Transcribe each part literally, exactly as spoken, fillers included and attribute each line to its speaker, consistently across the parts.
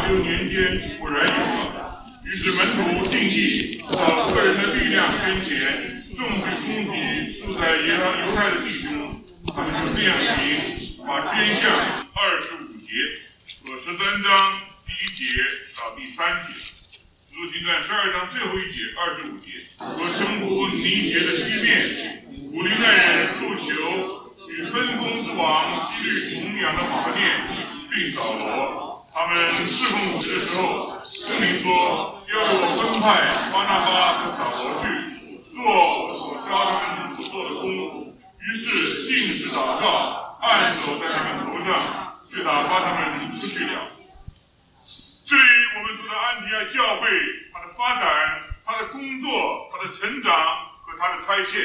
Speaker 1: 六年间果然有了。于是门徒尽力到个人的力量跟前，众去攻击住在犹犹太的弟兄，他们就这样行，把捐项二十五节和十三章第一节到第三节。使徒行传十二章最后一节二十五节，和称呼尼结的西面，古利奈人路求与分封之王希律同养的马念，并扫罗，他们侍奉主的时候，圣灵说要我分派巴拿巴和扫罗去做我所教他们所做的工，于是禁食祷告，按手在他们头上，就打发他们出去了。这里我们读到安提阿教会它的发展、它的工作、它的成长和它的差遣。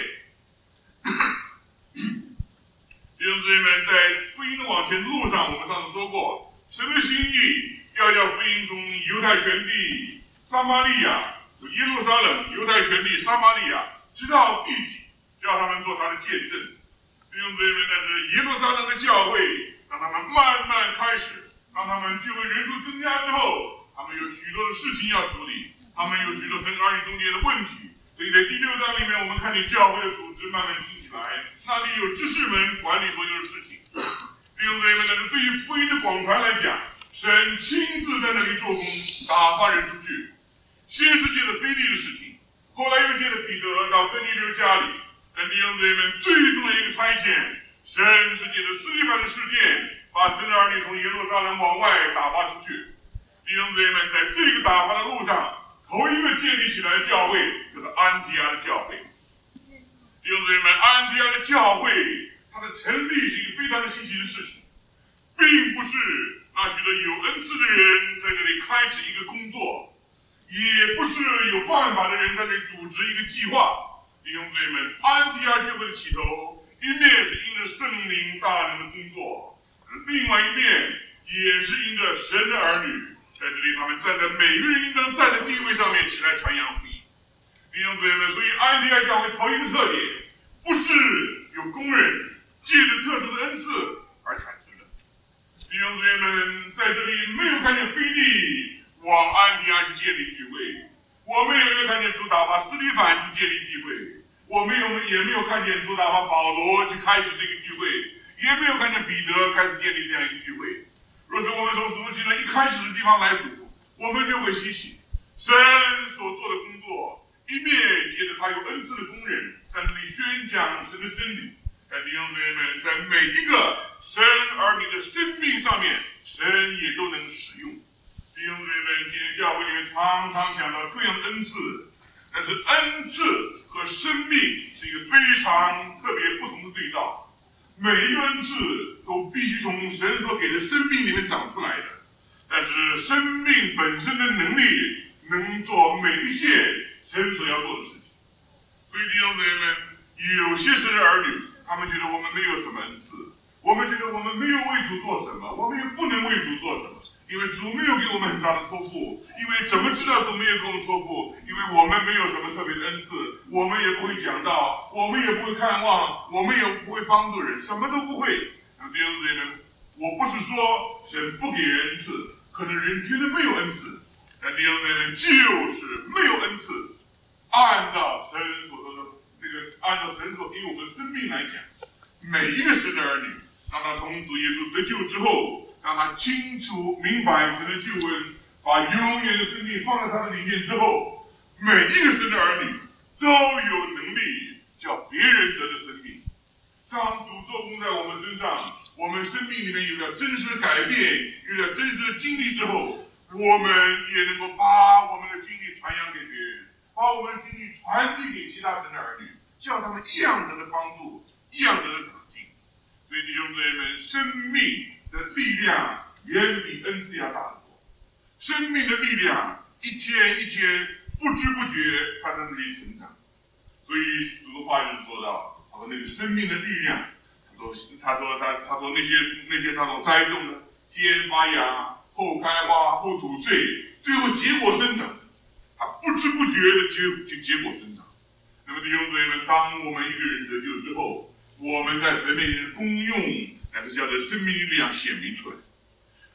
Speaker 1: 弟兄姊妹们，在福音的往前路上，我们上次说过，神的心意要叫福音从犹太全地、撒玛利亚，从耶路撒冷、犹太全地、撒玛利亚，直到地极，叫他们做他的见证。弟兄姊妹们，但是耶路撒冷的教会让他们慢慢开始。当他们聚会人数增加之后，他们有许多的事情要处理，他们有许多神儿女中间的问题。所以在第六章里面，我们看见教会的组织慢慢兴起来，那里有执事们管理所有的事情。弟兄姊妹们，但是对于福音的广传来讲，神亲自在那里做工，打发人出去。先是借着腓利的事情，后来又借着彼得到哥尼流家里。但弟兄姊妹们，最重要的一个差遣，神是借着司提反的事件，把神的儿女从耶路撒冷往外打发出去。弟兄姊妹们，在这个打发的路上，头一个建立起来的教会就是安提阿的教会。弟兄姊妹们，安提阿的教会，它的成立是一个非常稀奇的事情，并不是那许多有恩赐的人在这里开始一个工作，也不是有办法的人在这里组织一个计划。弟兄姊妹们，安提阿教会的起头，一面是因着圣灵大人的工作，另外一面也是因着神的儿女在这里，他们站在每个人应当站在地位上面起来传扬福音。弟兄姊妹们，所以安提阿教会头一个特点，不是有工人借着特殊的恩赐而产生的。弟兄姊妹们，在这里没有看见腓利往安提阿去建立聚会，我们也没有看见主打发司提反去建立聚会，我们有也没有看见主打发保罗去开始这个聚会，也没有看见彼得开始建立这样一个聚会。若是我们从使徒行传一开始的地方来读，我们就会稀奇神所做的工作，一面借着他有恩赐的工人在那里宣讲神的真理，在弟兄姊妹们在每一个神儿女的生命上面，神也都能使用。弟兄姊妹们，今天教会里面常常讲到各样的恩赐，但是恩赐和生命是一个非常特别不同的对照。每一个恩赐都必须从神所给的生命里面长出来的，但是生命本身的能力能做每一件神所要做的事情。所以弟兄姊妹们，有些神的儿女，他们觉得我们没有什么恩赐，我们觉得我们没有为主做什么，我们也不能为主做什么，因为主没有给我们很大的托付，因为怎么知道主没有给我们托付？因为我们没有什么特别的恩赐，我们也不会讲道，我们也不会看望，我们也不会帮助人，什么都不会。弟兄姊妹们，我不是说神不给人恩赐，可能人觉得没有恩赐，但弟兄姊妹们就是没有恩赐。按照神所说的这个，按照神所给我们的生命来讲，每一个神的儿女，当他从主耶稣得救之后，让他清楚明白神的救恩，把永远的生命放在他的里面之后，每一个神的儿女都有能力叫别人得的生命。当主做工在我们身上，我们生命里面有了真实的改变，有了真实的经历之后，我们也能够把我们的经历传扬给别人，把我们的经历传递给其他神的儿女，叫他们一样得的帮助，一样得的长进。所以弟兄姊妹们，生命的力量远比恩赐要大得多。生命的力量一天一天不知不觉它在那里成长。所以主的话就是说到，他说那个生命的力量，他说他说他他说那些那些他所栽种的，先发芽，后开花，后吐穗，最后结果生长，他不知不觉的就就结果生长。那么弟兄姊妹们，当我们一个人得救之后，我们在神面前的功用，乃是叫做生命力量显明出来。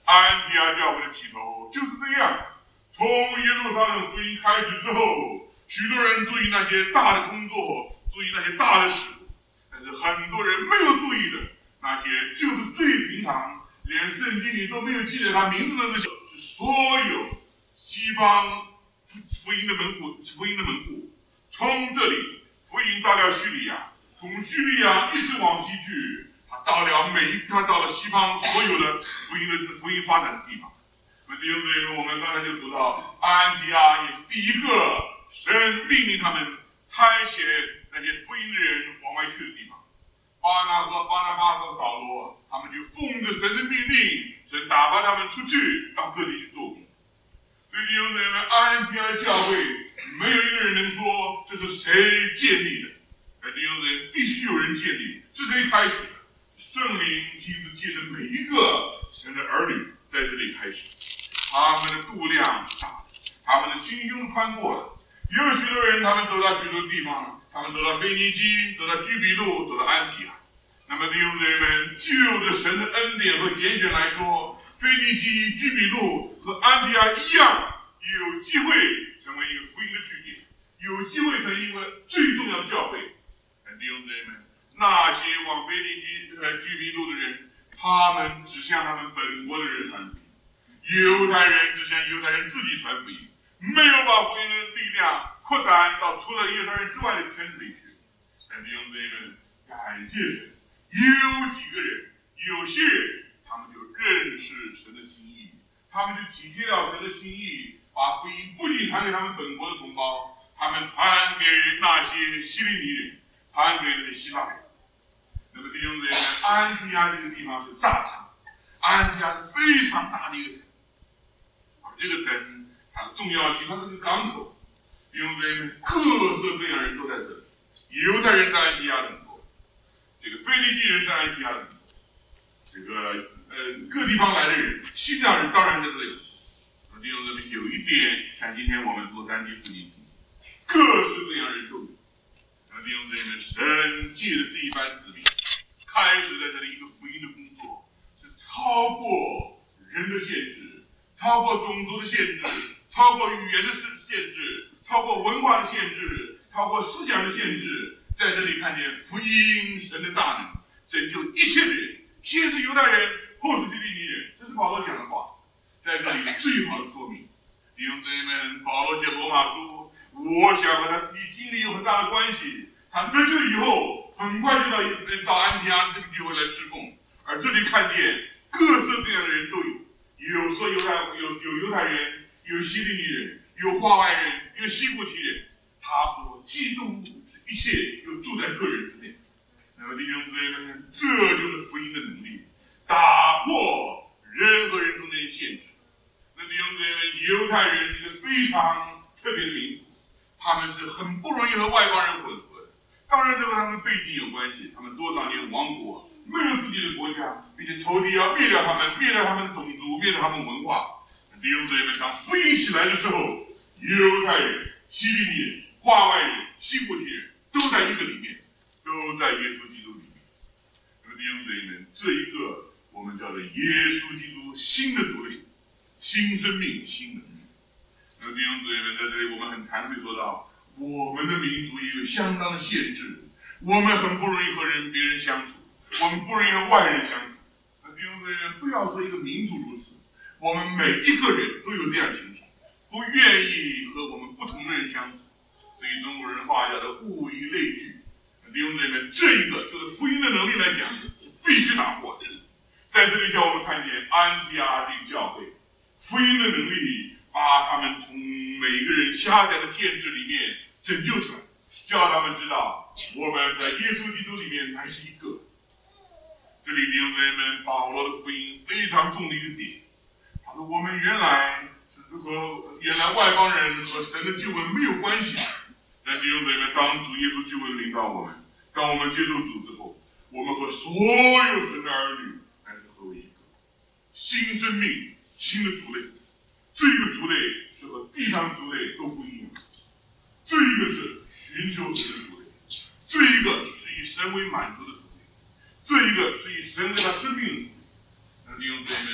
Speaker 1: 安提阿教会的起头就是这样，从耶路撒冷福音开始之后，许多人注意那些大的工作，注意那些大的事，但是很多人没有注意的那些就是最平常，连圣经里都没有记载他名字的这些，是所有西方福音的门户，福音的门户，从这里福音到了叙利亚，从叙利亚一直往西去，他到了每一，他到了西方所有的福音的福音发展的地方。那弟兄姊妹，我们刚才就读到，安提阿也是第一个神命令他们差遣那些福音的人往外去的地方。巴拿和巴拿巴和扫罗，他们就奉着神的命令，神打发他们出去到各地去做工。所以弟兄姊妹，安提阿教会没有一个人能说这是谁建立的，那弟兄姊妹，必须有人建立。是谁开始的？圣灵亲自借着每一个神的儿女在这里开始。他们的度量是大的，他们的心胸宽阔的。有许多人，他们走到许多地方，他们走到腓尼基，走到居比路，走到安提阿。那么弟兄姊妹们，就着神的恩典和拣选来说，腓尼基、居比路和安提阿一样，有机会成为一个福音的据点，有机会成为一个最重要的教会。弟兄姊妹们，那些往腓尼基、呃居比路的人，他们只向他们本国的人传福音。犹太人只向犹太人自己传福音，没有把福音的力量扩展到除了犹太人之外的圈子里去。但弟兄姊妹们，感谢神，有几个人，有些人，他们就认识神的心意，他们就体贴了神的心意，把福音不仅传给他们本国的同胞，他们传给那些希利尼人，传给那些希腊人。那么弟兄姊妹们，安提阿这个地方是大城，安提阿是非常大的一个城。这个城它的重要性，它是个港口，因为各色各样人都在这里。犹太人在安提阿很多，这个腓尼基人在安提阿很多，这个呃各地方来的人，希腊人当然在这里。弟兄姊妹，有一点像今天我们洛杉矶附近，各式各样人都有。弟兄姊妹们，神借着这一班子民，开始在这里一个福音的工作，是超过人的限制。超过种族的限制，超过语言的限制，超过文化的限制，超过思想的限制，在这里看见福音神的大能，拯救一切的人，先是犹太人，后是希利尼人，这是保罗讲的话，在这里最好的说明。弟兄姊妹们，保罗写罗马书，我想和他的经历有很大的关系。他得救以后，很快就到到安提阿这个地方来侍奉，而这里看见各色各样的人都有。有说犹太有有犹太人，有希利尼人，有化外人，有西古提人。他说，基督是一切，又住在个人之内。那么弟兄姊妹们，这就是福音的能力，打破人和人中间的限制。那弟兄姊妹们，犹太人是一个非常特别的民族，他们是很不容易和外邦人混合的。当然，这和他们背景有关系，他们多少年亡国。没有自己的国家，并且仇敌要灭掉他们，灭掉他们的种族，灭掉他们文化。弟兄姊妹们，当福音起来的时候，犹太人、希利尼人、化外人、西古提人都在一个里面，都在耶稣基督里面。那么弟兄姊妹们，这一个我们叫做耶稣基督新的族类，新生命、新能力。那么弟兄姊妹们，在这里我们很惭愧说到，我们的民族也有相当的限制，我们很不容易和人别人相处。我们不容易和外人相处，那弟兄姊妹们，不要说一个民族如此，我们每一个人都有这样情形，不愿意和我们不同的人相处，所以中国人话叫做物以类聚。弟兄姊妹们，这一个就是福音的能力来讲，是必须打破的。在这里叫我们看见安提阿这个教会，福音的能力把他们从每个人狭窄的限制里面拯救出来，叫他们知道我们在耶稣基督里面乃是一个。这里弟兄姊妹们，保罗的福音非常重的一个点，他说我们原来是和原来外邦人和神的救恩没有关系，但弟兄姊妹们，当主耶稣救恩领导我们，当我们接受主之后，我们和所有神的儿女乃是合为一个新生命、新的族类。这个族类是和地上族类都不一样，这一个是寻求神的族类，这一个是以神为满足的族类，这一个是以神为他生命的族类。那弟兄姊妹们，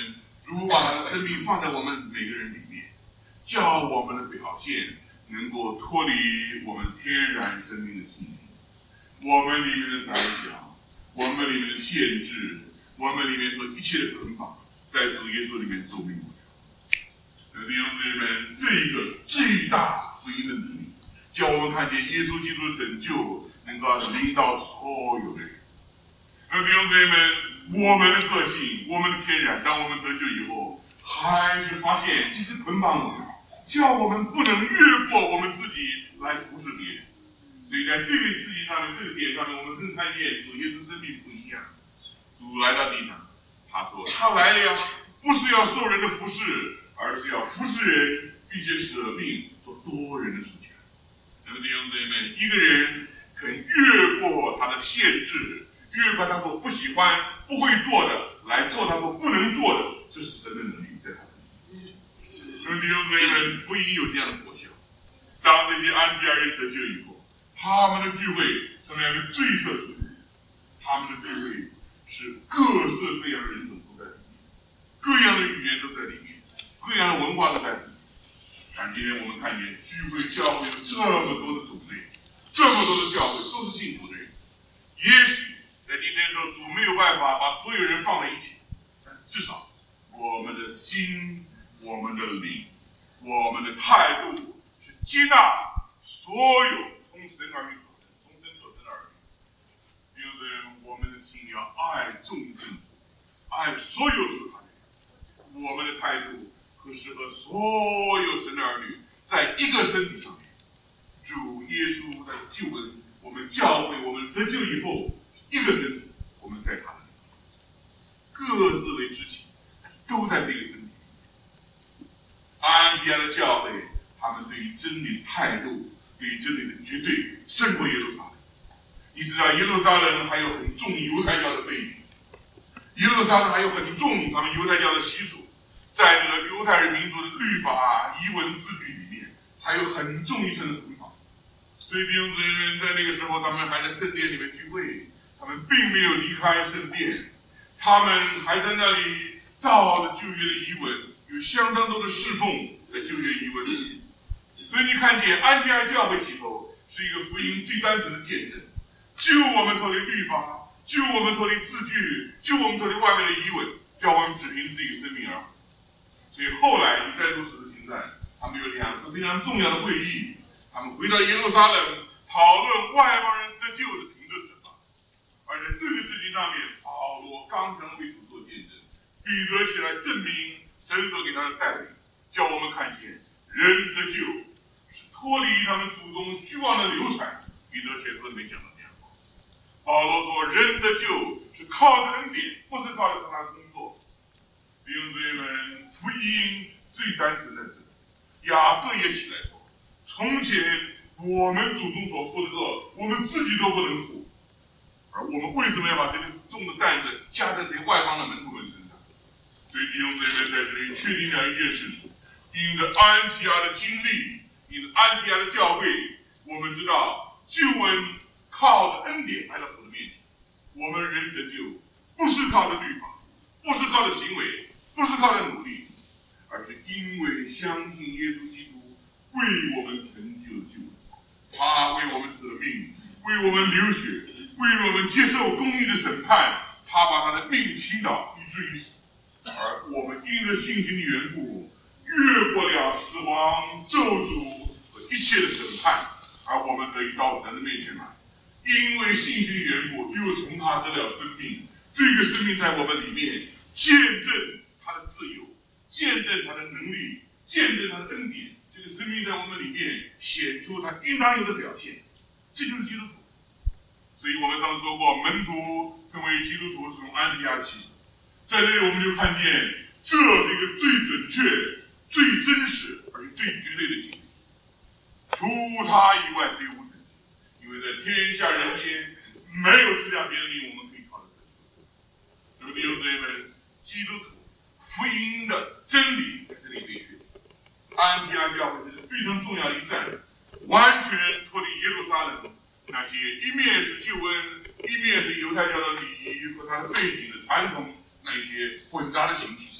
Speaker 1: 主把他的生命放在我们每个人里面，叫我们的表现能够脱离我们天然生命的性情，我们里面的窄小，我们里面的限制，我们里面所一切的捆绑，在主耶稣里面都没有。弟兄姊妹们，这一个最大福音的能力，叫我们看见耶稣基督的拯救能够临到所有的人。那弟兄姊妹们，我们的个性，我们的天然，当我们得救以后，还是发现一直捆绑我们，叫我们不能越过我们自己来服侍别人。所以在这个事情上面，这个点上面，我们更看见主耶稣生命不一样。主来到地上，他说他来了，不是要受人的服侍，而是要服侍人，并且舍命做多人的主权。那么弟兄姊妹们，一个人肯越过他的限制，越过他所不喜欢、不会做的，来做他所不能做的，这是神的能力在他里面。那么弟兄姊妹们，福音有这样的果效。当这些安提阿人得救以后，他们的聚会什么样一个最特殊的？他们的聚会是各色各样的人种都在里面，各样的语言都在里面，各样的文化都在里面。但今天我们看见聚会教会有这么多的种类，这么多的教会都是信徒的人。也许在今天说主没有办法把所有人放在一起，但是至少我们的心、我们的灵、我们的态度是接纳所有从神而来所生、从神所生的儿女。就是我们的心要爱众生，爱所有属他的人。我们的态度可是和所有神的儿女在一个身体上面。主耶稣的救恩，我们教会，我们得救以后，一个身体，我们在他的里面，各自为肢体，都在这个身体里面。安提阿的教会，他们对于真理的态度，对于真理的绝对胜过耶路撒冷。你知道耶路撒冷还有很重犹太教的背景，耶路撒冷还有很重他们犹太教的习俗，在这个犹太人民族的律法、仪文字句里面，还有很重一层的捆绑。所以弟兄姊妹们，在那个时候，他们还在圣殿里面聚会，他们并没有离开圣殿，他们还在那里照着旧约的仪文，有相当多的侍奉在旧约仪文里。所以你看见安提阿教会起头是一个福音最单纯的见证，救我们脱离律法，救我们脱离字句，救我们脱离外面的仪文，叫我们只凭自己的生命而活。所以后来你再读使徒行传，他们有两次非常重要的会议，他们回到耶路撒冷讨论外邦人得救的凭着什么。而在这个事情上面，保罗刚强的为主做见证，彼得起来证明神所给他的带领，叫我们看见人得救是脱离他们祖宗虚妄的流产。彼得前书里面讲到这样话。保罗说人得救是靠着恩典，不是靠着他的工作。弟兄姊妹们，福音最单纯在这里。雅各也起来说，从前我们祖宗所负的恶，我们自己都不能负，而我们为什么要把这个重的担子加在这些外邦的门徒们身上？所以弟兄姊妹在这里确定了一件事情，因着安提阿的经历，因着安提阿的教会，我们知道救恩靠着恩典来到主的面前。我们人得救不是靠着律法，不是靠着行为，不是靠着努力，而是因为相信耶稣基督为我们成就救恩。他为我们舍命，为我们流血，为我们接受公义的审判，他把他的命倾倒，以至于死。而我们因着信心的缘故，越过了死亡、咒诅和一切的审判，而我们得以到神的面前来。因为信心的缘故，又从他得了生命。这个生命在我们里面见证他的自由，见证他的能力，见证他的恩典。这个生命在我们里面显出他应当有的表现，这就是基督徒。所以我们上次说过，门徒成为基督徒是从安提阿起始。在这里我们就看见，这是一个最准确、最真实而且最绝对的经历。除他以外别无真神，因为在天下人间没有世上别的力我们可以靠得住。那么弟兄姊妹们，基督徒福音的真理在这里被确定。安提阿教会是非常重要的一站，完全脱离耶路撒冷那些一面是救恩，一面是犹太教的礼仪和它的背景的传统那些混杂的情形。有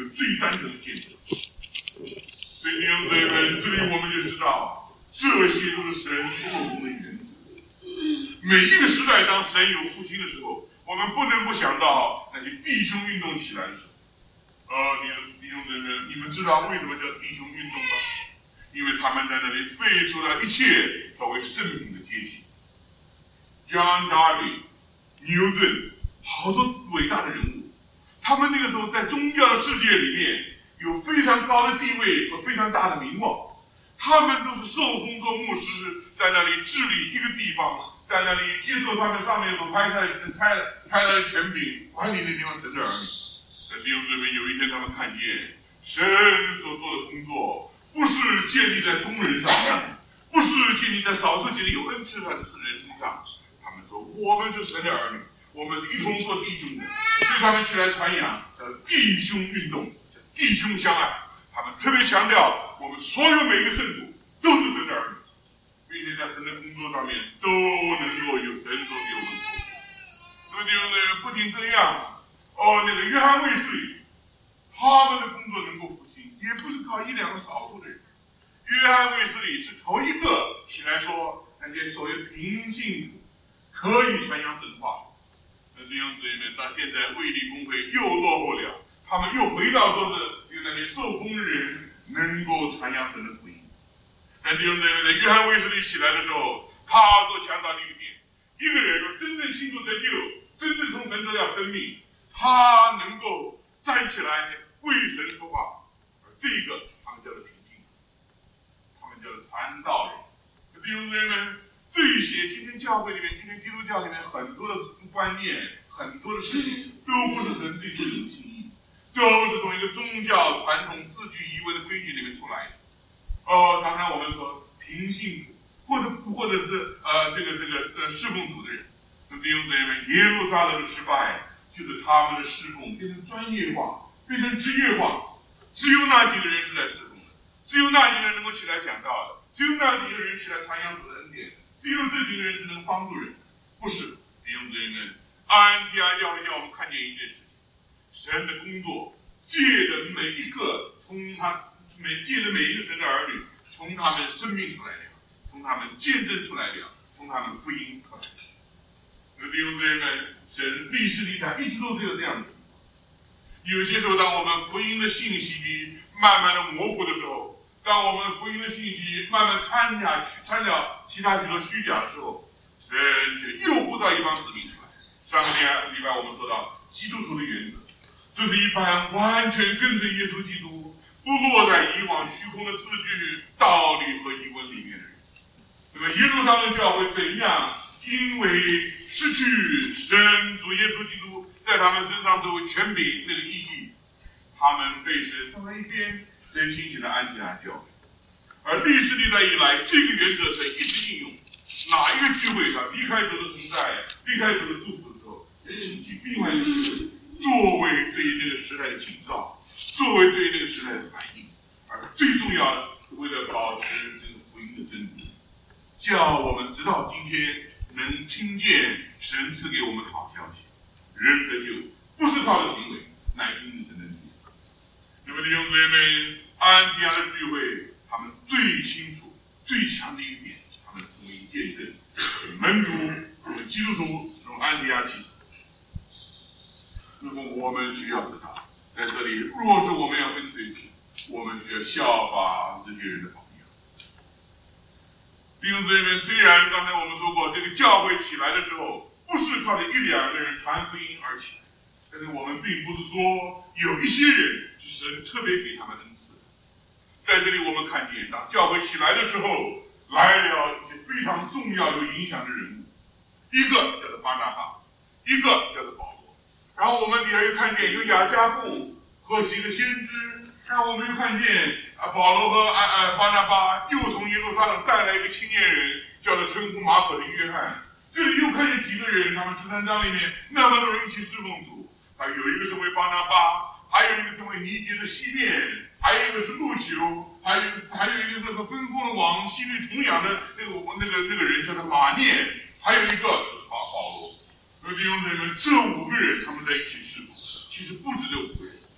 Speaker 1: 个最单纯的见证。所以弟兄姊妹们，这里我们就知道，这些都是神做工的原则。每一个时代，当神有复兴的时候，我们不能不想到那些弟兄运动起来的时候。呃，弟兄姊妹们，你们知道为什么叫弟兄运动吗？因为他们在那里废除了一切所谓圣品的阶级。John Darby、牛顿，好多伟大的人物，他们那个时候在宗教的世界里面有非常高的地位和非常大的名望。他们都是受封做牧师，在那里治理一个地方，在那里接受他们上面所派来拆拆来的权柄，管理那地方神的儿女。在弟兄姊妹，有一天他们看见神所做的工作，不是建立在工人上面，不是建立在少数几个有恩赐的人身上。他们说，我们是神的儿女，我们一同做弟兄的，所以他们起来传扬叫弟兄运动，叫弟兄相爱。他们特别强调，我们所有每一个圣徒都是神的儿女，并且在神的工作上面都能够有神所给我们做。那么弟兄们，不仅这样，哦，那个约翰卫斯理，他们的工作能够复兴，也不是靠一两个少数的人。约翰卫斯理是头一个起来说，那些所谓平信徒可以传扬神话。那弟兄姊妹们，到现在卫理公会又落后了，他们又回到说是有那些受封的人能够传扬神的福音。但弟兄姊妹们，约翰卫斯理起来的时候，他所强调的一点，一个人若真正信主得救，真正从神得了生命，他能够站起来为神说话，而这个他们叫做平信，他们叫做传道人。弟兄姊妹们，这些今天教会里面，今天基督教里面很多的观念，很多的事情，都不是神最最有心意，都是从一个宗教传统字句仪文的规矩里面出来的。哦，常常我们说平信徒，或者或者是呃这个这个呃侍奉主的人，那弟兄姊妹们，耶路撒冷的失败，就是他们的侍奉变成专业化，变成职业化，只有那几个人是来侍奉的，只有那几个人能够起来讲道的，只有那几个人起来传扬主的恩典，只有这几个人是能帮助人的。不是，弟兄姊妹们，安提阿教会叫我们看见一件事情，神的工作借着每一个从他每借着每一个神的儿女，从他们生命出来了，从他们见证出来了，从他们福音出来了。那弟兄姊妹们，神历史历代一直都只有这样的。有些时候，当我们福音的信息慢慢的模糊的时候，当我们福音的信息慢慢掺假掺了其他许多虚假的时候，神就诱惑到一帮子民出来。上个礼拜我们说到基督徒的原则，这是一般完全跟随耶稣基督，不落在以往虚空的字句、道理和疑问里面的人。那么耶路撒冷教会怎样因为失去神主耶稣基督在他们身上作为权柄那个意义，他们被神放在一边，神兴起了安提阿教会。而历史历代以来，这个原则神一直应用。哪一个聚会上离开主的存在，离开主的祝福的时候，兴起另外一个聚会，作为对那个时代的警告，作为对那个时代的反应。而最重要的，为了保持这个福音的真理，叫我们直到今天能听见神赐给我们的好消息，人得救不是靠着行为，乃是因神的力量。那么弟兄姊妹，安提阿的聚会，他们最清楚、最强的一点，他们福音见证，门徒、我们基督徒从安提阿起手。那么我们需要知道，在这里，若是我们要跟随主，我们需要效法这些人的榜样。弟兄姊妹，虽然刚才我们说过，这个教会起来的时候，不是靠着一两个人传福音而起来，但是我们并不是说有一些人是神特别给他们恩赐的。在这里我们看见，当教会起来的时候，来了一些非常重要有影响的人物，一个叫做巴拿巴，一个叫做保罗。然后我们底下又看见有雅加布和几个先知，然后我们又看见啊保罗和啊啊巴拿巴又从耶路撒冷带来一个青年人，叫做称呼马可的约翰。这里又看见几个人，他们十三章里面那么多人一起侍奉主，啊有一个是为巴拿巴，还有一个是为尼结的西面，还有一个是路求，还有还有一个是和分封王西律同养的那个那个那个人叫做马念，还有一个保保罗。所以弟兄姊妹们，这五个人他们在一起侍奉，其实不止这五个人。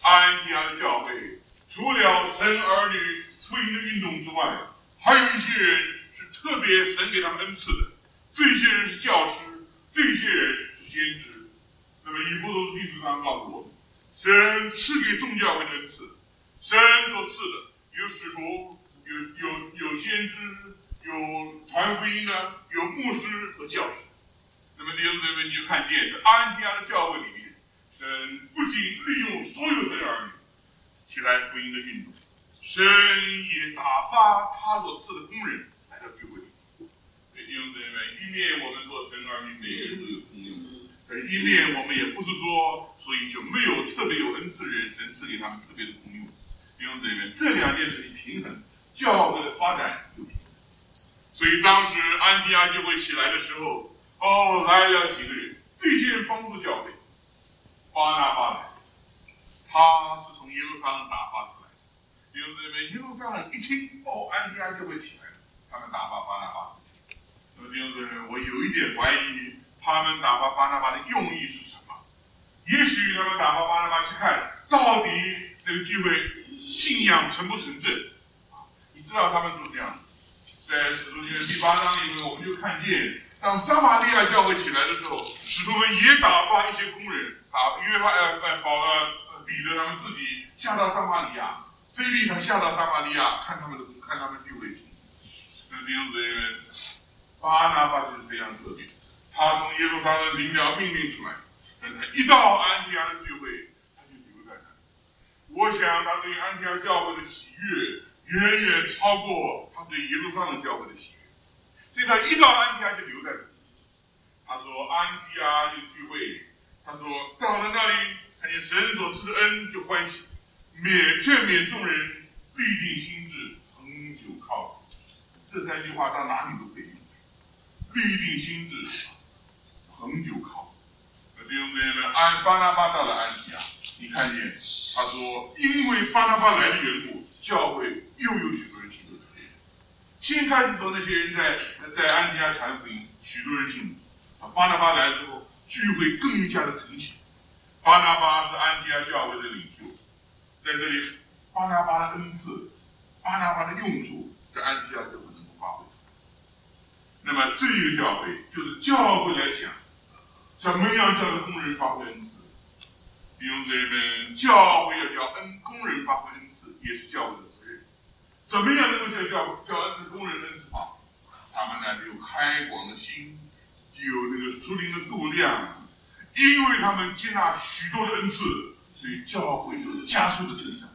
Speaker 1: 安提阿的教会除了神儿女福音的运动之外，还有一些人是特别神给他们恩赐的，这些人是教师，这些人是先知。那么以弗所书第四章告诉我们，神赐给众教会的恩赐，神所赐的有使徒，有有有先知，有传福音的，有牧师和教师。那么弟兄姊妹，你就看见在安提阿的教会里面，神不仅利用所有的儿女起来福音的运动，神也打发他所赐的工人来到聚会里。弟兄姊妹，一面我们说神儿女每个人都有功用，而一面我们也不是说所以就没有特别有恩赐的人，神赐给他们特别的功用。弟兄姊妹，这两件事情平衡，教会的发展就平衡。所以当时安提阿教会起来的时候，哦，来了几个人，这些人帮助教会。巴拿巴来，他是从耶路撒冷打发出来的。弟兄姊妹，耶路撒冷一听，哦，安提阿就会起来了，他们打发巴拿巴。那么弟兄姊妹，我有一点怀疑，他们打发巴拿巴的用意是什么？也许他们打发巴拿巴去看，到底这个聚会信仰成不成正啊？你知道他们是这样子。在使徒行传第八章里面，我们就看见，当撒玛利亚教会起来的时候，使徒们也打发一些工人，打约翰、呃、保罗、彼得他们自己下到撒玛利亚，腓利他下到撒玛利亚看他们的看他们聚会情。那弟兄姊妹，巴拿巴就是非常特别，他从耶路撒冷领了命令出来，但他一到安提阿的聚会，他就留在那里。我想他对安提阿教会的喜悦远远超过他对耶路撒冷教会的喜悦，所以他一到安提阿就留在那里。他说安提阿这个聚会，他说到了那里看见神所赐的恩就欢喜，勉劝勉众人必定心志，恒久靠主。这三句话到哪里都可以用，必定心志，恒久靠主。弟兄姊妹们，安巴拿巴到了安提阿，你看见他说因为巴拿巴来的缘故，教会又有许多人信主。先开始说那些人在在安提阿传福音，许多人信主。啊，巴拿巴来之后，聚会更加的成型。巴拿巴是安提阿教会的领袖，在这里，巴拿巴的恩赐，巴拿巴的用处，在安提阿教会能够发挥。那么这一个教会，就是教会来讲，怎么样叫做工人发挥恩赐？弟兄姊妹们，教会要叫恩工人发挥恩赐，也是教会的责任。怎么样能够叫教叫恩工人恩赐法？他们呢有开广的心，有那个属灵的度量，因为他们接纳许多的恩赐，所以教会就加速的成长。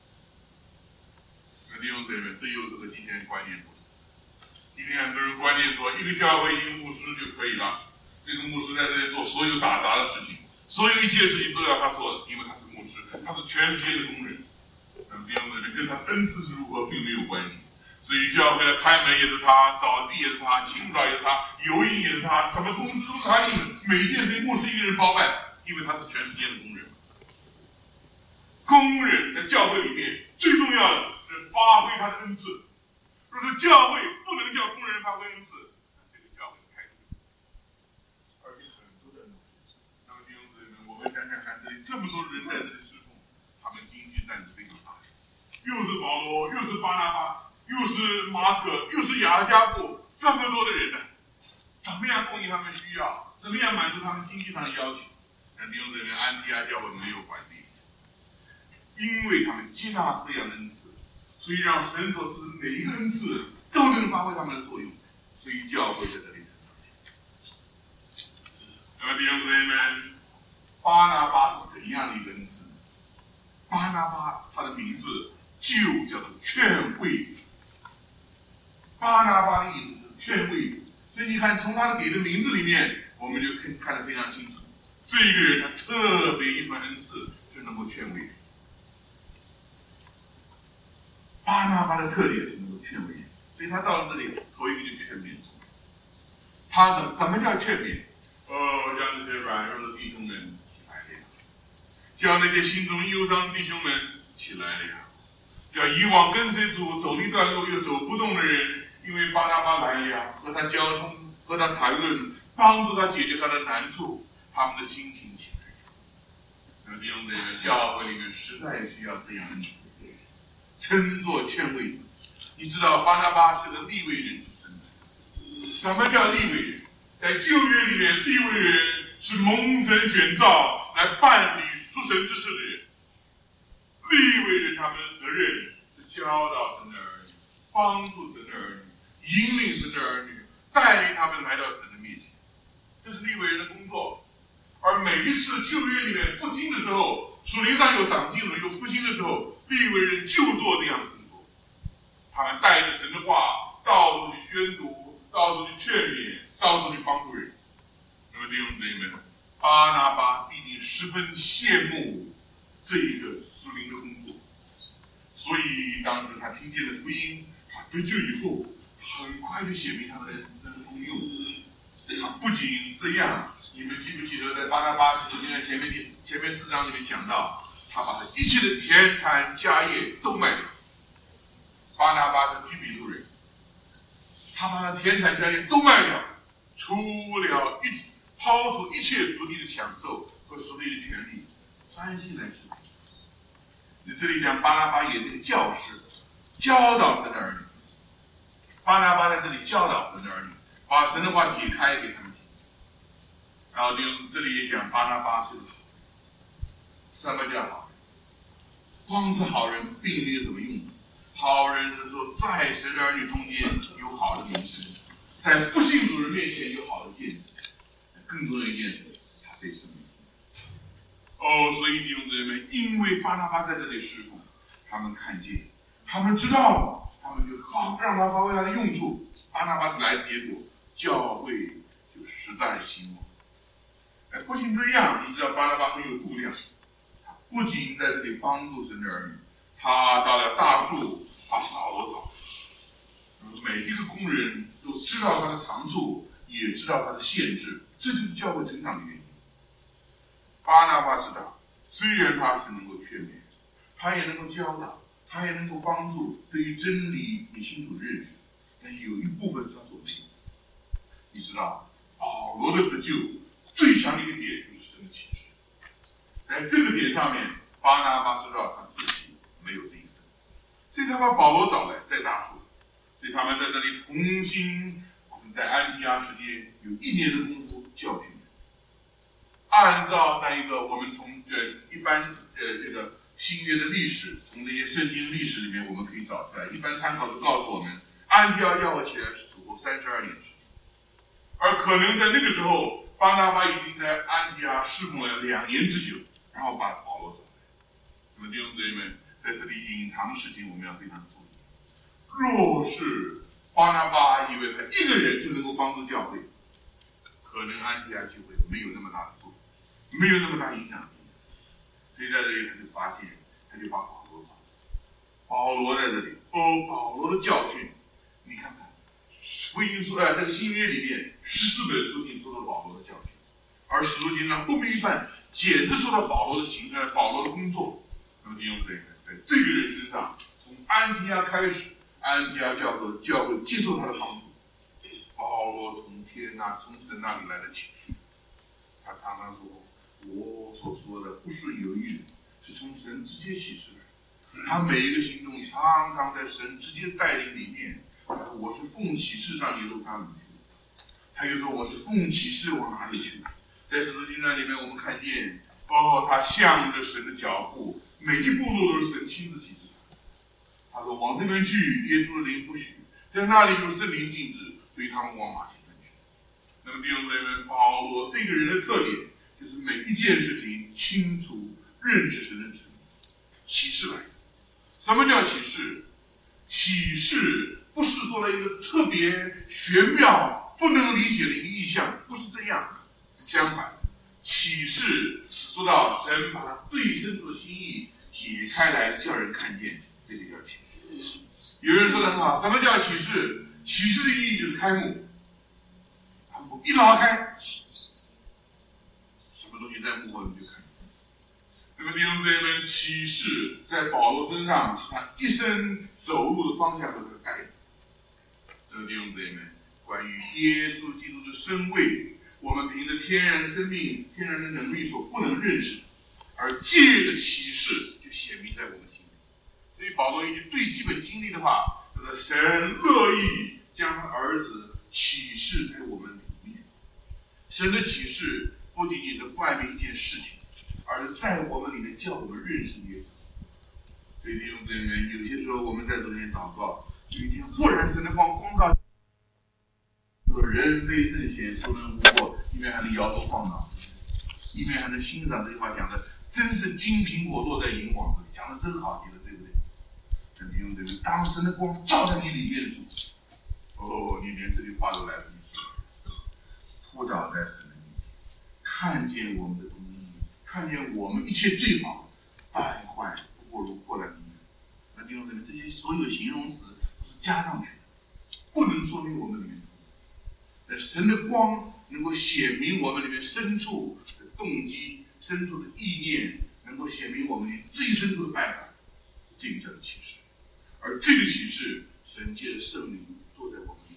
Speaker 1: 那弟兄姊妹，这又是和今天观念不同。今天很多人观念说，一个教会一个牧师就可以了，这个牧师在这里做所有打杂的事情，所有一切事情都要他做，因为他是牧师，他是全世界的工人。那么弟兄姊妹，跟他恩赐是如何并没有关系。所以教会的开门也是他，扫地也是他，清扫也是他，油印也是他，怎么通知都是他印的，每件事情牧师一个人包办，因为他是全世界的工人。工人在教会里面最重要的是发挥他的恩赐。若是教会不能叫工人发挥恩赐，这个教会的态度，而且很多的恩赐。那么弟兄姊妹，我们想想看，这里这么多人在这里侍奉，他们经济担子非常大，又是保罗，又是巴拿巴，又是马可，又是雅加布，这么多的人呢，怎么样供应他们需要？怎么样满足他们经济上的要求？那弟兄姊妹，安提阿教会没有管理，因为他们接纳这样的恩赐，所以让神所赐的每一个恩赐都能发挥他们的作用，所以教会在这里成长。那么弟兄姊妹们，巴拿巴是怎样的一个恩赐？巴拿巴他的名字就叫做劝慰子。巴拿巴的意思是劝慰子，所以你看，从他的给的名字里面，我们就看看得非常清楚。这一个人他特别一份恩赐，就能够劝慰人。巴拿巴的特点是能够劝慰人，所以他到了这里，头一个就劝勉。他怎怎么叫劝勉？哦，叫那些软弱的弟兄们起来了呀，叫那些心中忧伤的弟兄们起来了呀，叫以往跟随主走一段路又走不动的人，因为巴拿巴来了呀，和他交通，和他谈论，帮助他解决他的难处，他们的心情起来了。 那么弟兄姊妹，教会里面实在需要这样的人，称作劝慰者。你知道巴拿巴是个利未人出身的。什么叫利未人？在旧约里面，利未人是蒙神选召来办理属神之事的人。利未人他们的责任是教导神的儿女，帮助神的儿女，引领神的儿女，带领他们来到神的面前。这是利未人的工作。而每一次旧约里面复兴的时候，属灵上有长进了，有复兴的时候，利未人就做这样的工作。他们带着神的话到处去宣读，到处去劝勉，到处去帮助人。那么弟兄姊妹们，巴拿巴必定十分羡慕这一个属灵的工作，所以当时他听见了福音，他得救以后，很快就显明他的那个功用。他不仅这样，你们记不记得在巴拿巴使徒行传前面第前面四章里面讲到，他把他一切的田产家业都卖掉。巴拿巴是居比路人，他把他田产家业都卖掉，除了一抛出一切属地的享受和属地的权利，专心来侍奉。你这里讲巴拿巴也是个教师，教导神的儿女。巴拿巴在这里教导神的儿女，把神的话解开给他们听。然后这里也讲巴拿巴是个好人。什么叫好人？光是好人并没有什么用。好人是说，在神的儿女中间有好的名声，在不信主人面前有好的见证。更重要一件事，他对生命。哦，所以弟兄姊妹，因为巴拿巴在这里侍奉，他们看见，他们知道，他们就发让他发挥他的用处。巴拿巴来的结果，教会就实在兴旺。哎，不仅这样，你知道巴拿巴很有度量，他不仅在这里帮助神的儿女，他到了大树把扫罗找来。每一个工人都知道他的长处，也知道他的限制，这就是教会成长的原因。巴拿巴知道，虽然他是能够劝勉，他也能够教导，他也能够帮助对于真理你清楚认识，但有一部分是他所没有。你知道，保罗的得救最强的一个点就是神的启示，在这个点上面，巴拿巴知道他自己没有这一份，所以他把保罗找来，在大树，所以他们在这里同心，在安提阿时间有一年的功夫教训。按照那一个我们从呃一般呃这个新约的历史，从这些圣经历史里面我们可以找出来，一般参考就告诉我们，安提阿教会起来是足够三十二年的时间，而可能在那个时候，巴拿巴已经在安提阿侍奉了两年之久，然后把保罗找来。那么弟兄姊妹们，在这里隐藏的事情我们要非常注意。若是巴拿巴以为他一个人就能够帮助教会，可能安提阿教会没有那么大的作用，没有那么大影响力。所以在这里他就发现，他就把保罗找来。保罗在这里，哦，保罗的教训，你看看，福音书呃，这个新约里面十四本书信说到保罗的教训，而使徒行传后面一半简直说到保罗的行呃保罗的工作。那么弟兄姊妹，在这个人身上，从安提阿开始，安提阿教会教会接受他的帮助。保罗从天那从神那里来的启示，他常常说，我所说的不是有意的，是从神直接启示来。他每一个行动常常在神直接带领里面。他说我是奉启示上耶路撒冷去，他又说我是奉启示往哪里去。在使徒行传里面我们看见，哦，他向着神的脚步，每一步路都是神亲自启示他。他说往这边去，耶稣的灵不许，在那里有圣灵禁止，所以他们往马其顿去。那么弟兄姊妹，保罗这个人的特点就是每一件事情清楚认识神的旨意，启示来的。什么叫启示？启示不是说了一个特别玄妙不能理解的一个意象，不是这样的。相反，启示是说到神把他最深处的心意解开来，叫人看见，这就叫启示。有人说得很好，什么叫启示？启示的意义就是开幕，把幕一拉开，什么东西在幕后你就看见。那么弟兄姊妹们，启示在保罗身上是他一生走路的方向和他的带领。那么弟兄姊妹们，关于耶稣基督的身位，我们凭着天然的生命、天然的能力所不能认识， 而借着启示就显明在我们心里。所以保罗一句最基本经历的话，就是神乐意将他儿子启示在我们里面。神的启示不仅仅是外面一件事情，而是在我们里面叫我们认识耶稣。所以弟兄姊妹，有些时候我们在这里面祷告，有一天忽然神的光光照，说人非圣贤，孰能无过？一面还能摇头晃脑，一面还能欣赏这句话讲的，真是金苹果落在银网子里，讲的真好极了，对不对？弟兄姊妹，当神的光照在你里面的时候，哦，你连这句话都来不及说，扑倒在神的面前，看见我们的公义，看见我们一切最好，败坏不过如破烂一样。那弟兄姊妹，这些所有形容词都是加上去的，不能说明我们里面。但神的光能够显明我们里面深处的动机、深处的意念，能够显明我们里最深处的败坏，这个叫做启示。而这个启示，神借着圣灵坐在我们里面。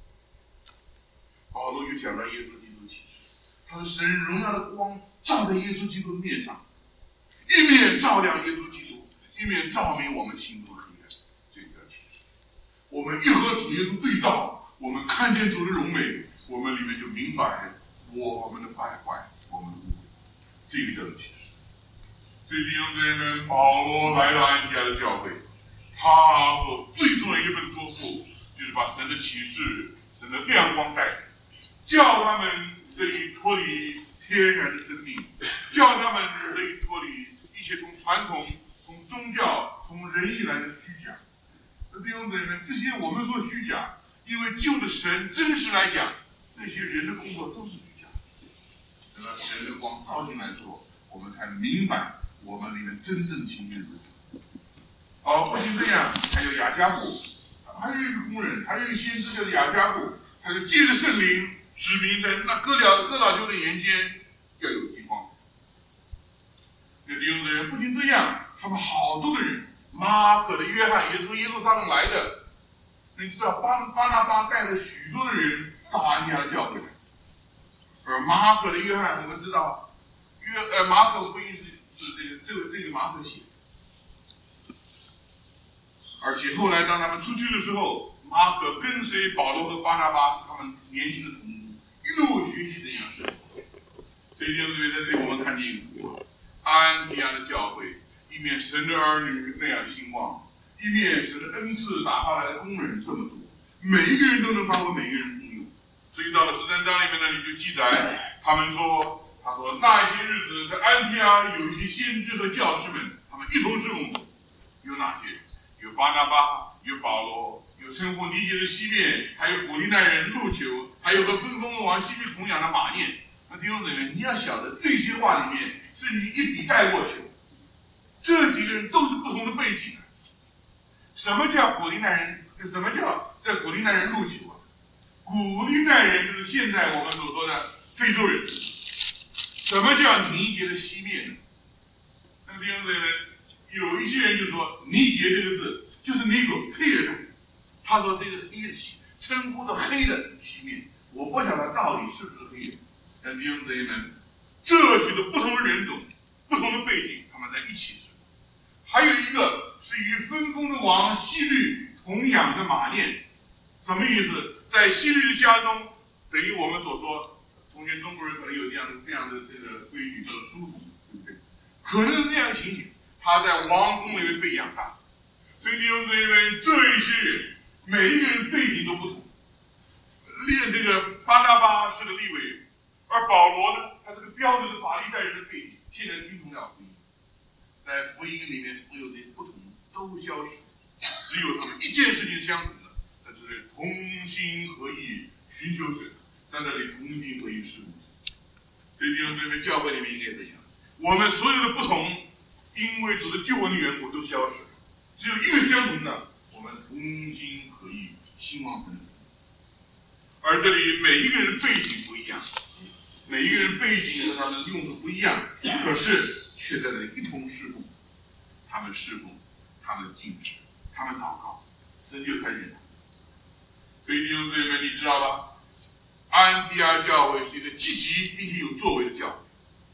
Speaker 1: 保罗就讲到耶稣基督的启示，他说神荣耀的光照在耶稣基督的面上，一面照亮耶稣基督，一面照明我们心中的黑暗。这个叫启示。我们一和主耶稣对照，我们看见主的荣美，我们里面就明白我们的败坏，我们的误会。这个叫做启示。所以弟兄姊妹，保罗来到安提阿的教会，他所最重要的一份托付，就是把神的启示、神的亮光带来，叫他们可以脱离天然的真理，叫他们可以脱离一切从传统、从宗教、从人意来的虚假。弟兄姊妹，这些我们说虚假，因为就着神真实来讲，这些人的工作都是虚假。等到神的光照进来之后，我们才明白我们里面真正的情绪如何。哦，不仅这样，还有雅加布，还有一个工人，还有一个先知叫做雅加布，他就借着圣灵指明在那哥老哥老旧的年间要有饥荒。那弟兄姊妹，不仅这样，他们好多的人，马可的约翰也是从耶路撒冷来的。你知道巴巴拿巴带了许多的人到安提阿的教会来，而马可的约翰，我们知道约呃马可福音是是这个这个这个马可写的，而且后来当他们出去的时候，马可跟随保罗和巴拿巴是他们年轻的同工，一路学习怎样生活。所以就是在这里我们看见一个安提阿的教会，一面神的儿女那样兴旺，一面神的恩赐打发来的工人这么多，每一个人都能发挥每一个人功用。所以到了十三章里面呢，你就记载他们说，他说那些日子在安提阿有一些先知和教师们，他们一同侍奉，有哪些？有巴拿巴，有保罗，有称呼尼结的西面，还有古利奈人路求，还有和分封王西律同养的马念。那弟兄姊妹，你要晓得这些话里面是你一笔带过去的，这几个人都是不同的背景。什么叫古利奈人？什么叫在古利奈人路求啊？古利奈人就是现在我们所说的非洲人。什么叫尼结的西面呢？那弟兄姊妹，有一些人就说尼结这个字就是 Negro 黑人，他说这个是黑的西，称呼的黑的西面。我不晓得到底是不是黑人，但弟兄姊妹们，这许多不同的人种、不同的背景，他们在一起生活。还有一个是与分封的王西律同养的马念，什么意思？在西律的家中，等于我们所说，从前中国人可能有这样的这样的这个规矩，叫做书童，对不对？可能是这样的情形，他在王宫里面被养大。所以弟兄姊妹，这一些人每一个人背景都不同。练这个巴拿巴是个利未人，而保罗呢，他是个标准的法利赛人的背景，现在听从了福音。在福音里面，所有的不同都消失，只有他们一件事情相同的，那就是同心合意寻求神，在那里同心合意侍奉。所以弟兄姊妹，教会里面应该这样，我们所有的不同，因为主的救恩的缘故都消失了，只有一个相同的，我们同心合意，兴旺奋斗。而这里每一个人背景不一样，每一个人背景和他们用的不一样，可是却在那里一同侍奉。他们侍奉，他们敬虔，他们祷告，神就看见他。所以弟兄姊妹，你知道吧？安提阿教会是一个积极并且有作为的教会。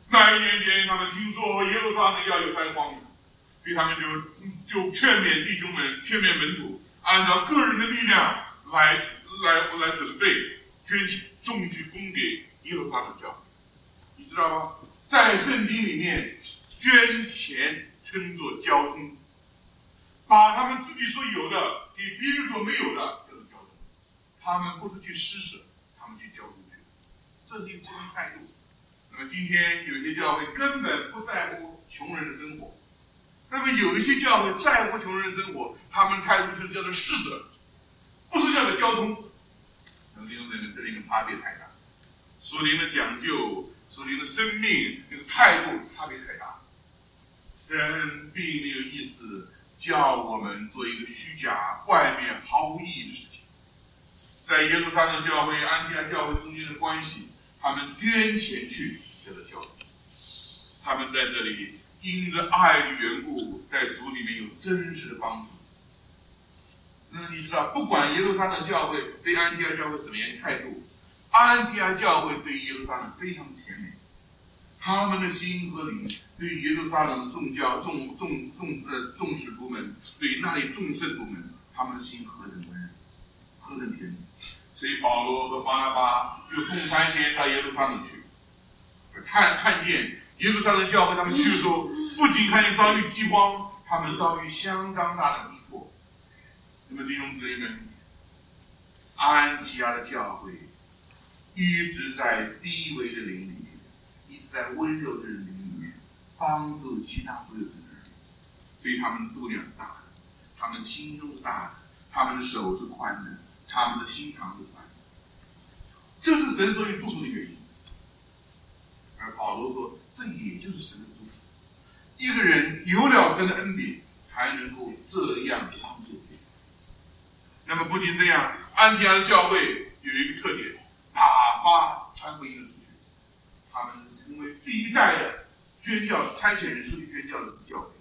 Speaker 1: 那一年间，他们听说耶路撒冷要有灾荒，所以他们就就劝勉弟兄们、劝勉门徒，按照个人的力量来来来准备捐钱送去供给耶路撒冷教会。你知道吗？在圣经里面，捐钱称作交通，把他们自己所有的给别人所没有的叫做交通。他们不是去施舍，他们去交出去，这是一个不同态度。那么今天有些教会根本不在乎穷人的生活，那么有一些教会在乎穷人的生活，他们的态度就是叫做施舍，不是叫做交通。那么弟兄姊妹，这里面差别太大，属灵的讲究、属灵的生命那个态度差别太大。神并没有意思叫我们做一个虚假、外面毫无意义的事情。在耶路撒冷教会、安提阿教会中间的关系，他们捐钱去叫做交通，他们在这里因着爱的缘故，在主里面有真实的帮助。那么你知道，不管耶路撒冷教会对安提阿教会什么样的态度，安提阿教会对耶路撒冷非常甜美，他们的心和灵对耶路撒冷众教众众众呃众使徒们，对那里众圣徒们，他们的心何等温柔，何等甜美。所以保罗和巴拿巴又共差遣到耶路撒冷去，看看见耶路撒冷教会，他们去的时候，不仅看见遭遇饥荒，他们遭遇相当大的逼迫。那么弟兄姊妹们，安提阿的教会一直在低微的灵里面，一直在温柔的灵里面帮助其他所有的人，所以他们的度量是大的，他们心中是大的，他们的手是宽的，他们的心肠是宽的，这是神所以祝福的原因。而保罗说，这也就是神的祝福。一个人有了神的恩典，才能够这样帮助别人。那么不仅这样，安提阿的教会有一个特点，打发传福音的出去，他们成为第一代的宣教差遣人出去宣教的教会。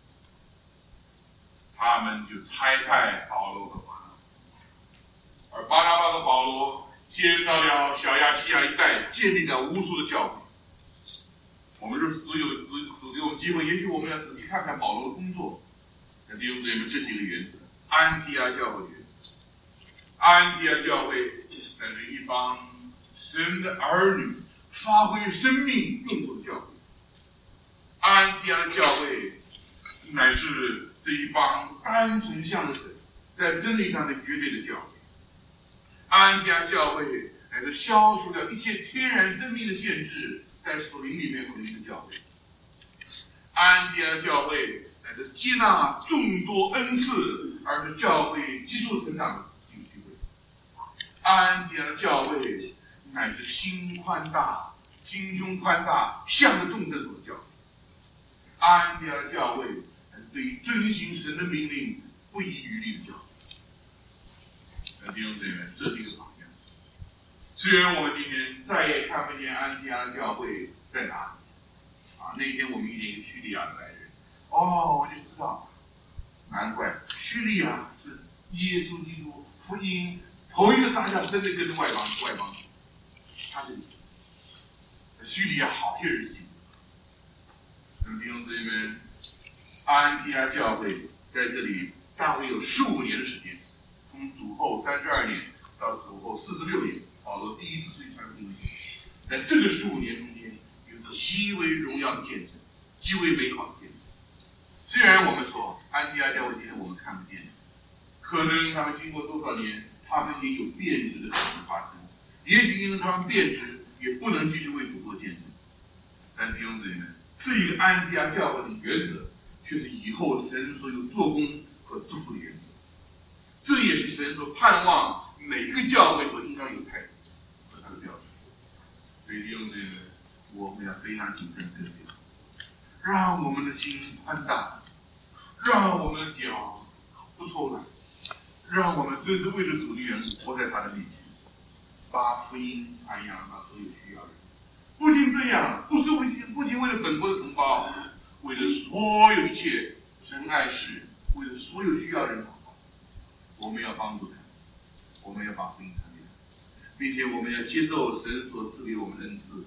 Speaker 1: 他们就差派保罗和巴拿巴，而巴拿巴和保罗接到了小亚细亚一带，建立了无数的教会。我们就是只有只只给我们机会，也许我们要仔细看看保罗的工作。那弟兄姊妹，这几个原则：安提阿教会原则，安提阿教会乃是一帮神的儿女发挥生命用处的教会。安提阿教会乃是这一帮单纯向着神，在真理上的绝对的教会。安提阿教会乃是消除了一切天然生命的限制，在属灵里面唯一的教会。安提阿教会乃是接纳众多恩赐，而是教会基础成长的机会。安提阿教会乃是心宽大、心胸宽大、向着众圣徒的教会。安提阿教会乃是对于遵行神的命令不遗余力的教会。那弟兄姊妹，这是一个榜样。虽然我们今天再也看不见安提阿教会在哪里啊，那天我们遇见一个叙利亚的来人，哦，我就知道，难怪叙利亚是耶稣基督福音头一个扎下生的根的外邦外邦人，他这里叙利亚好些人信。那么弟兄姊妹们，安提阿教会在这里大约有十五年的时间，从主后三十二年到主后四十六年，保罗第一次出去传福音。在这个十五年中间，有极为荣耀的见证，极为美好的见证。虽然我们说安提阿教会今天我们看不见，可能他们经过多少年，他们也有变质的可能发生。也许因为他们变质，也不能继续为主做见证。但弟兄姊妹们，这一个安提阿教会的原则，却是以后神所有做工和祝福的原则。这也是神所盼望每个教会所应当有态度和他的标准。所以弟兄姊妹们，我们要非常谨慎跟随，让我们的心宽大，让我们的脚不偷懒，让我们真是为了主的缘故活在他的面前，把福音传扬到所有需要的人。不仅这样，不是为不仅为了本国的同胞，为了所有一切神爱世，为了所有需要的人祷告，我们要帮助他，我们要把福音传给他，并且我们要接受神所赐给我们的恩赐，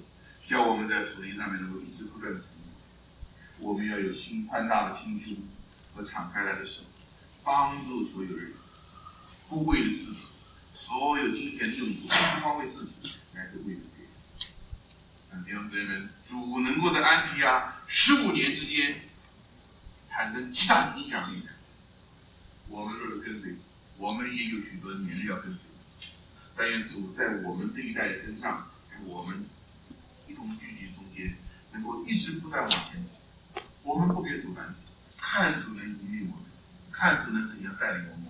Speaker 2: 叫我们在属灵上面能够一直不断的成长。我们要有心宽大的心胸和敞开来的手，帮助所有人，不为了自己，所有金钱的用途不是光为自己，乃是为了别人。让弟兄姊妹们，主能够在安提亚十五年之间产生极大影响力的。我们若是跟随主，我们也有许多年日要跟随。但愿主在我们这一代身上，在我们一同聚集中间，能够一直不断往前走。我们不给主拦阻，看主能引领我们，看主能怎样带领我们。